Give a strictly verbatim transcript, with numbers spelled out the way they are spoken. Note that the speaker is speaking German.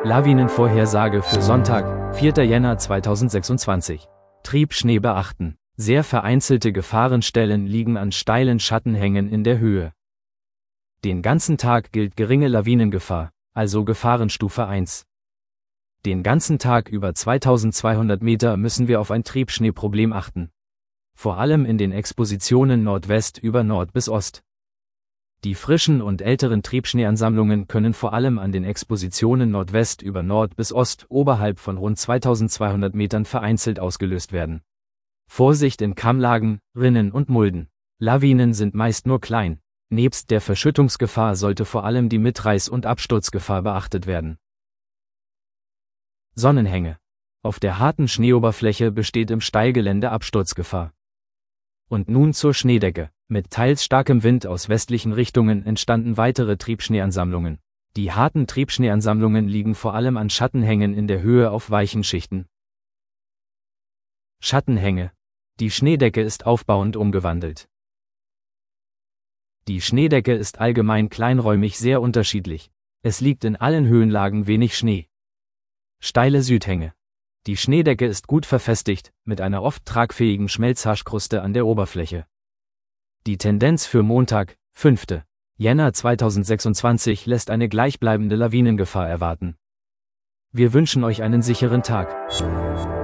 Lawinenvorhersage für Sonntag, vierter Jänner zweitausendsechsundzwanzig. Triebschnee beachten. Sehr vereinzelte Gefahrenstellen liegen an steilen Schattenhängen in der Höhe. Den ganzen Tag gilt geringe Lawinengefahr, also Gefahrenstufe eins. Den ganzen Tag über zweitausendzweihundert Meter müssen wir auf ein Triebschneeproblem achten. Vor allem in den Expositionen Nordwest über Nord bis Ost. Die frischen und älteren Triebschneeansammlungen können vor allem an den Expositionen Nordwest über Nord bis Ost oberhalb von rund zweitausendzweihundert Metern vereinzelt ausgelöst werden. Vorsicht in Kammlagen, Rinnen und Mulden. Lawinen sind meist nur klein. Nebst der Verschüttungsgefahr sollte vor allem die Mitreiß- und Absturzgefahr beachtet werden. Sonnenhänge. Auf der harten Schneeoberfläche besteht im Steilgelände Absturzgefahr. Und nun zur Schneedecke. Mit teils starkem Wind aus westlichen Richtungen entstanden weitere Triebschneeansammlungen. Die harten Triebschneeansammlungen liegen vor allem an Schattenhängen in der Höhe auf weichen Schichten. Schattenhänge. Die Schneedecke ist aufbauend umgewandelt. Die Schneedecke ist allgemein kleinräumig sehr unterschiedlich. Es liegt in allen Höhenlagen wenig Schnee. Steile Südhänge. Die Schneedecke ist gut verfestigt, mit einer oft tragfähigen Schmelzhaschkruste an der Oberfläche. Die Tendenz für Montag, fünfter Jänner zweitausendsechsundzwanzig lässt eine gleichbleibende Lawinengefahr erwarten. Wir wünschen euch einen sicheren Tag.